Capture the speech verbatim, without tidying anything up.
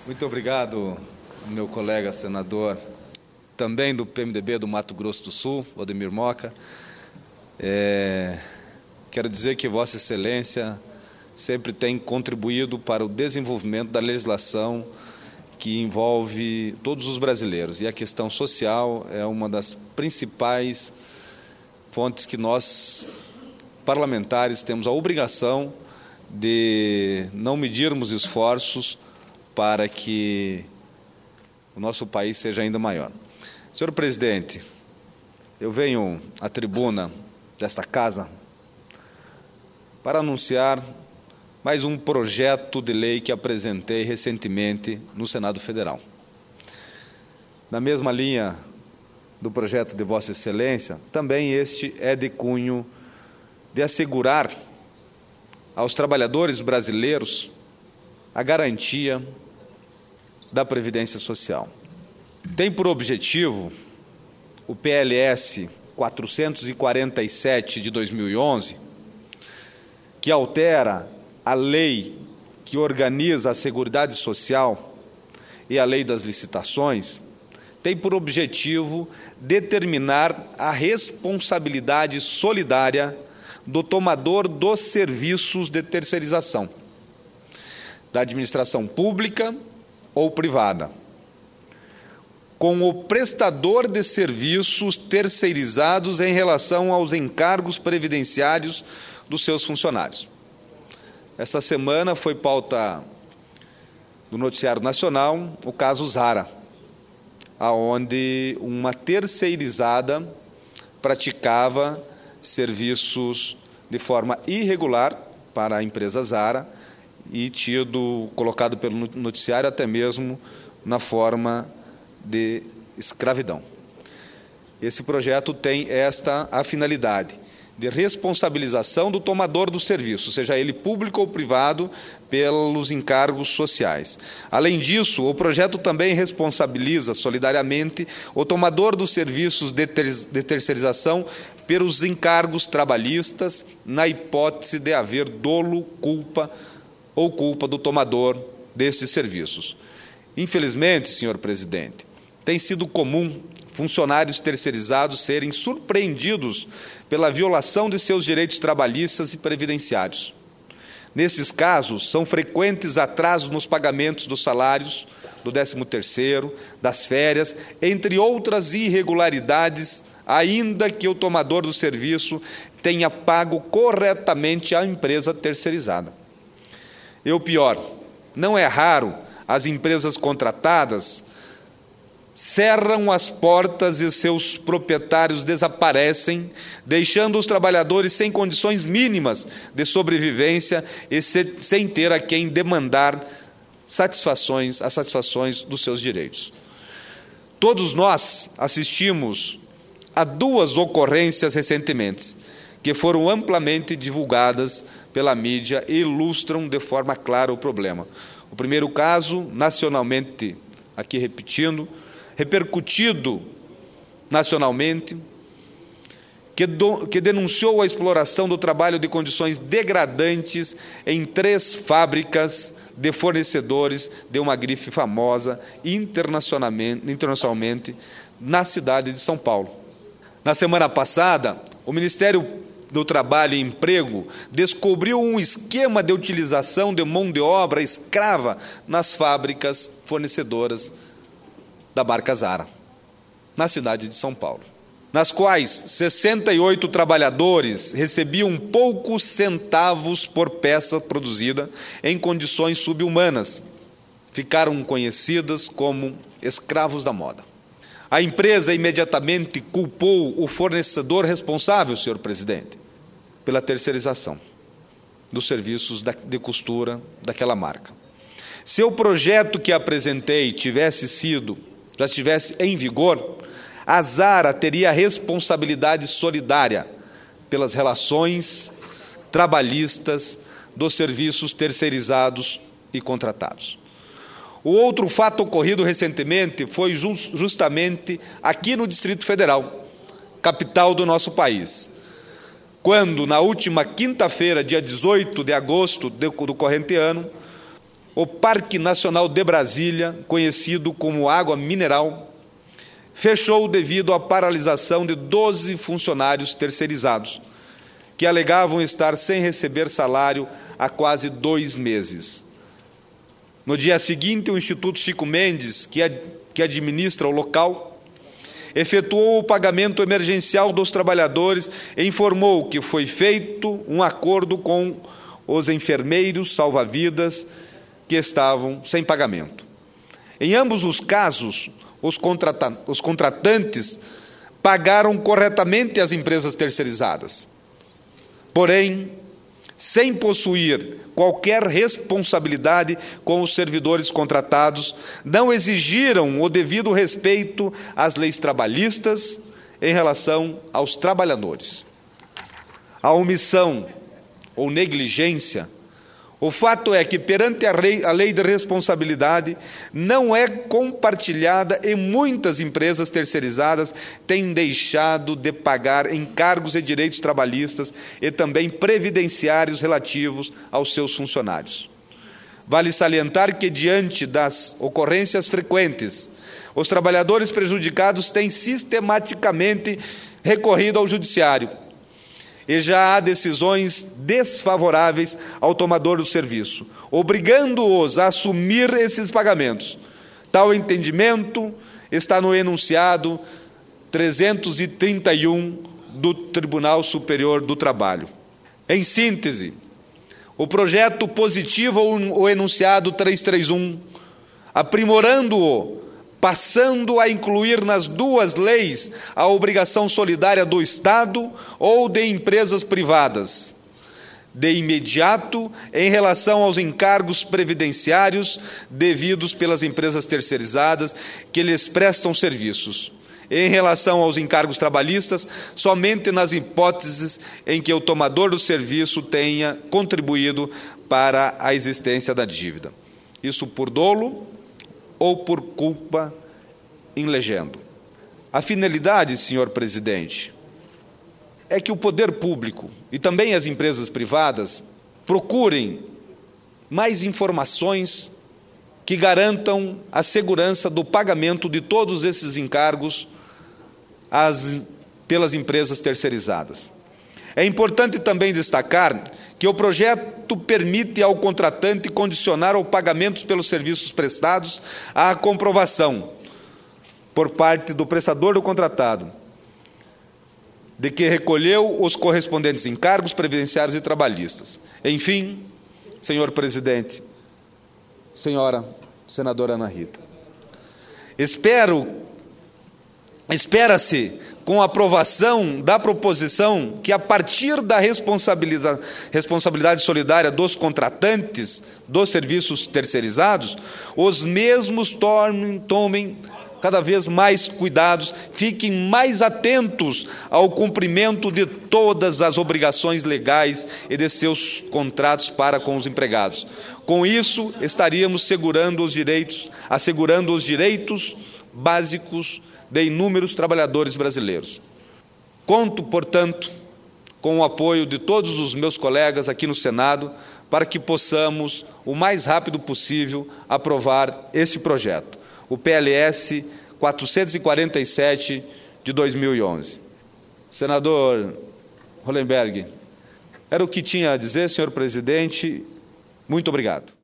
Muito obrigado, meu colega senador, também do P M D B do Mato Grosso do Sul, Valdemir Moca. É, quero dizer que Vossa Excelência sempre tem contribuído para o desenvolvimento da legislação que envolve todos os brasileiros. E a questão social é uma das principais fontes que nós, parlamentares, temos a obrigação de não medirmos esforços para que o nosso país seja ainda maior. Senhor presidente, eu venho à tribuna desta casa para anunciar mais um projeto de lei que apresentei recentemente no Senado Federal. Na mesma linha do projeto de Vossa Excelência, também este é de cunho de assegurar aos trabalhadores brasileiros a garantia da Previdência Social. Tem por objetivo o P L S quatrocentos e quarenta e sete de dois mil e onze, que altera a lei que organiza a Seguridade Social e a lei das licitações, tem por objetivo determinar a responsabilidade solidária do tomador dos serviços de terceirização, da administração pública ou privada, com o prestador de serviços terceirizados em relação aos encargos previdenciários dos seus funcionários. Esta semana foi pauta do Noticiário Nacional o caso Zara, aonde uma terceirizada praticava serviços de forma irregular para a empresa Zara e tido, colocado pelo noticiário, até mesmo na forma de escravidão. Esse projeto tem esta a finalidade de responsabilização do tomador do serviço, seja ele público ou privado, pelos encargos sociais. Além disso, o projeto também responsabiliza solidariamente o tomador dos serviços de, ter de terceirização pelos encargos trabalhistas, na hipótese de haver dolo, culpa ou culpa do tomador desses serviços. Infelizmente, senhor presidente, tem sido comum funcionários terceirizados serem surpreendidos pela violação de seus direitos trabalhistas e previdenciários. Nesses casos, são frequentes atrasos nos pagamentos dos salários, do décimo terceiro, das férias, entre outras irregularidades, ainda que o tomador do serviço tenha pago corretamente à empresa terceirizada. E o pior, não é raro as empresas contratadas cerram as portas e seus proprietários desaparecem, deixando os trabalhadores sem condições mínimas de sobrevivência e se, sem ter a quem demandar satisfações, as satisfações dos seus direitos. Todos nós assistimos a duas ocorrências recentemente, que foram amplamente divulgadas pela mídia e ilustram de forma clara o problema. O primeiro caso, nacionalmente, aqui repetindo, repercutido nacionalmente, que, do, que denunciou a exploração do trabalho de condições degradantes em três fábricas de fornecedores de uma grife famosa internacionalmente, internacionalmente na cidade de São Paulo. Na semana passada, o Ministério do Trabalho e Emprego descobriu um esquema de utilização de mão de obra escrava nas fábricas fornecedoras da marca Zara, na cidade de São Paulo, nas quais sessenta e oito trabalhadores recebiam poucos centavos por peça produzida em condições subhumanas. Ficaram conhecidas como escravos da moda. A empresa imediatamente culpou o fornecedor responsável, senhor presidente, pela terceirização dos serviços de costura daquela marca. Se o projeto que apresentei tivesse sido, já estivesse em vigor, a Zara teria responsabilidade solidária pelas relações trabalhistas dos serviços terceirizados e contratados. O outro fato ocorrido recentemente foi justamente aqui no Distrito Federal, capital do nosso país, quando, na última quinta-feira, dia dezoito de agosto do corrente ano, o Parque Nacional de Brasília, conhecido como Água Mineral, fechou devido à paralisação de doze funcionários terceirizados, que alegavam estar sem receber salário há quase dois meses. No dia seguinte, o Instituto Chico Mendes, que, ad, que administra o local, efetuou o pagamento emergencial dos trabalhadores e informou que foi feito um acordo com os enfermeiros salva-vidas que estavam sem pagamento. Em ambos os casos, os, contrata- os contratantes pagaram corretamente as empresas terceirizadas. Porém, sem possuir qualquer responsabilidade com os servidores contratados, não exigiram o devido respeito às leis trabalhistas em relação aos trabalhadores. A omissão ou negligência, o fato é que, perante a lei, a lei de responsabilidade, não é compartilhada e muitas empresas terceirizadas têm deixado de pagar encargos e direitos trabalhistas e também previdenciários relativos aos seus funcionários. Vale salientar que, diante das ocorrências frequentes, os trabalhadores prejudicados têm sistematicamente recorrido ao Judiciário, e já há decisões desfavoráveis ao tomador do serviço, obrigando-os a assumir esses pagamentos. Tal entendimento está no enunciado trezentos e trinta e um do Tribunal Superior do Trabalho. Em síntese, o projeto positivo o enunciado trezentos e trinta e um, aprimorando-o, passando a incluir nas duas leis a obrigação solidária do Estado ou de empresas privadas. De imediato, em relação aos encargos previdenciários devidos pelas empresas terceirizadas que lhes prestam serviços. Em relação aos encargos trabalhistas, somente nas hipóteses em que o tomador do serviço tenha contribuído para a existência da dívida. Isso por dolo ou por culpa em legendo. A finalidade, senhor presidente, é que o poder público e também as empresas privadas procurem mais informações que garantam a segurança do pagamento de todos esses encargos às, pelas empresas terceirizadas. É importante também destacar que o projeto permite ao contratante condicionar o pagamento pelos serviços prestados à comprovação, por parte do prestador do contratado, de que recolheu os correspondentes encargos previdenciários e trabalhistas. Enfim, senhor presidente, senhora senadora Ana Rita, espero, espera-se, com a aprovação da proposição, que a partir da responsabilidade, responsabilidade solidária dos contratantes dos serviços terceirizados, os mesmos tomem, tomem cada vez mais cuidados, fiquem mais atentos ao cumprimento de todas as obrigações legais e de seus contratos para com os empregados. Com isso, estaríamos segurando os direitos, assegurando os direitos básicos de inúmeros trabalhadores brasileiros. Conto, portanto, com o apoio de todos os meus colegas aqui no Senado para que possamos, o mais rápido possível, aprovar este projeto, o P L S quatrocentos e quarenta e sete de dois mil e onze. Senador Hollenberg, era o que tinha a dizer, senhor presidente. Muito obrigado.